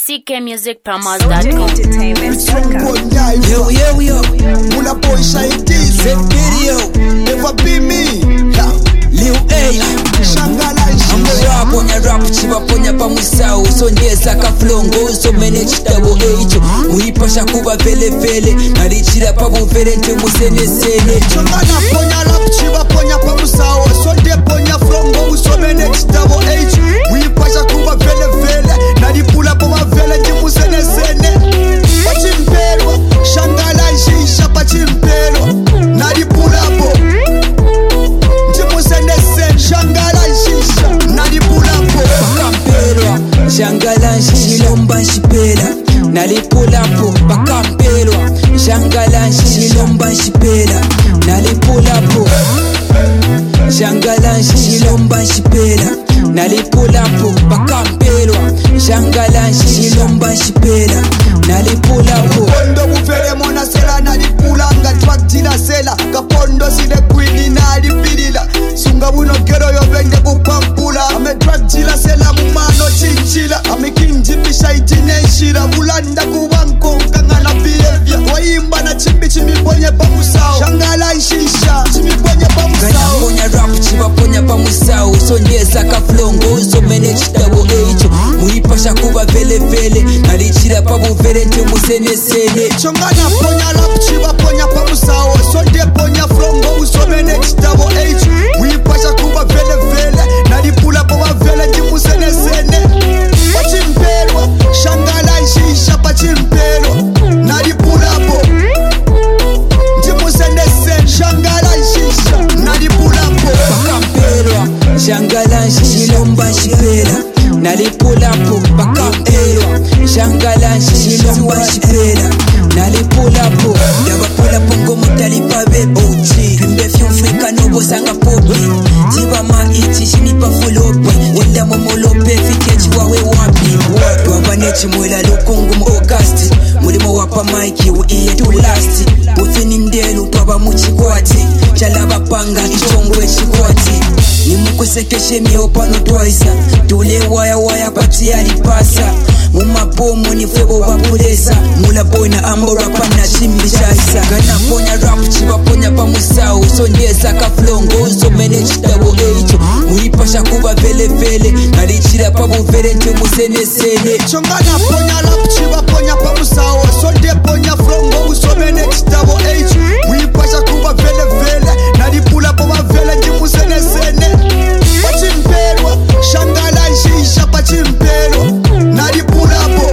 ckmusicpromos.com. Yo, Mula boy shy this video. Never be me. Lil A Shangala Ponya rap chiba ponya pa musao so ndeza ka flongo so manage tabo echo muipasha kuba vele vele nalichira pa buvere nte musene sene Shangala ponya rap chiba ponya pa musao so nde ponya flongo so manage tabo echo muipasha kuba vele vele nalipula pa buvere nte musene sene Pachimpelo Shangala shisha pachimpelo nalipula po Shangala shisha nalipula po Bakampelwa Shangala shilomba shipela nalipula po Bakampelwa Shangala shilomba shipela nalipula po Shangala shilomba shipela nalipula po Bakampelwa Shangala shilomba shipela nalipula po Kapondo buvere mona sela nalipula nga track dila sela Kapondo sile kwini nalipilila Sunga buno gero yo vende kupampula Ame track dila sela mumano chinchila Ame kinjipisha itineshira Bulanda kubanko kanga na behavior Waimba na chimbi chimiponye pa musao Shangala ishisha chimiponye pa musao Gana ponya rap chiba ponya pa musao So ndeza ka flongo so manage tabo echo muipasha kuba vele vele nalichira pa buvere nte musene sene Chongana ponya rap chiba ponya pa musao So nde ponya flongo so manage tabo echo muipasha kuba vele vele nalipula pa buvere nte musene sene Pachimpelo Shangala ishisha pachimpelo nalipula po Shangala shisha nalipula po Bakampelwa Shangala shilomba shipela nalipula po Bakampelwa Shangala shilomba shipela nalipula po Yabapula pongo mutalipa bebo Pimbe fyonfrika nobo sanga popi Jibama iti shinipa fulope Wenda momolope fikechi wawe wapi Wabanechi mwela lukungu mu August Mulimo wapa maiki uiye tu lasti Uthini ndelu twaba muchikwati Chalaba panga ichongwe chikwati Nimukusekeshe miopano twaisa Tule waya pati alipasa Mumapomo ni febo wapulesa Mula boy na ambo rapa na chimbi chaisa Gana ponya rap chiba ponya pa musao So ndeza ka flongo so manage tabo echo muipasha kuba vele vele nalichira pa buvere nte musene sene Chongana ponya rap chiba ponya pa musao So nde ponya flongo so manage tabo echo muipasha kuba vele vele nalipula pa buvere nte musene sene Pachimpelo Shangala shisha pachimpelo nalipula po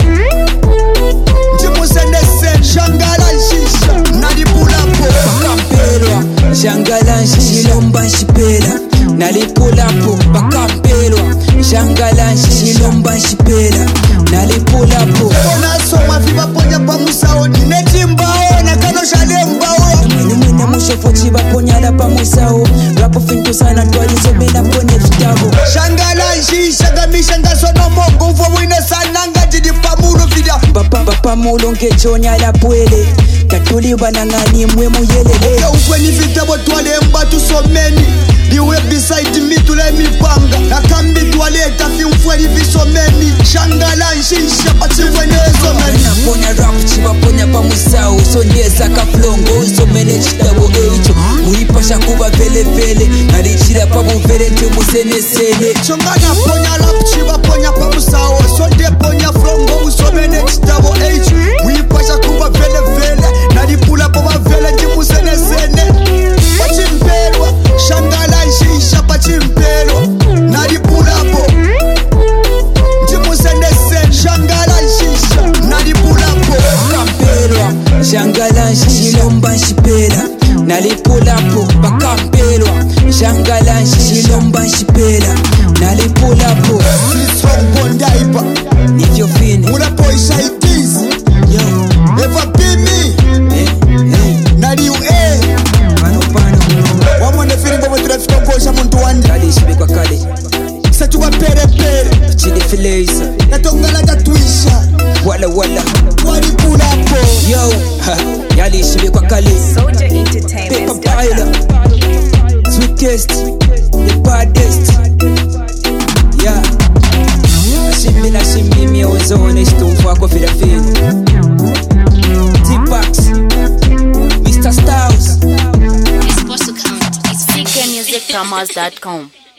Shangala shisha nalipula po Bakampelwa Shangala shilomba shipela nalipula po Bakampelwa Shangala shilomba shipela nalipula po Kona soma viva ponya pa musao Nineti mbao na kano shale mbao Mwene mushofo chiba ponya la pa musao Rapo finto sana twalizo bena pone vitabo Shangala shisha gamisha ngasono mongo Uvo mwine sana ngajidi pamuro vida Papa mulonge chonya la pwele Katuli banangani mwe muyelele Ukwe ni vitabo tuwale mbatu someni Liwe beside me tule mipanga Nakambi tuwale tafi mfweli visomeni Shangala shisha pati wenezo meni Ponya rap chiba ponya pa musao So ndeza ka flongo so manage tabo echo muipasha kuba vele vele nalichira pa buvere nte musene sene Chongana ponya rap chiba ponya pa musao So nde ponya flongo so manage tabo echo muipasha kuba vele vele nalipula pa buvere nte musene sene Pachimpelo Shangala shisha pachimpelo nalipula po Shangala shisha nalipula po Bakampelwa Shangala shilomba shipela nalipula po Bakampelwa Shangala shilomba shipela nalipula po Strong bondaipa Nivyo fini Mula boy shy this Yo Never be me Nali you Pano Wamone fini bobo trafika mkosha muntu wandi Kali shibikwa kali Satuwa pere Chidi fileisa Natongala tatuisha Wala Walipula po Yo Yali shibikwa kali Soldier Paper Entertainment. Pilot Sweetest The baddest Yeah Shimbi na shimbi miozone shtumfa wako Filafini T-Pax Mr. Styles It's supposed to count. It's CKMusicPromos.com.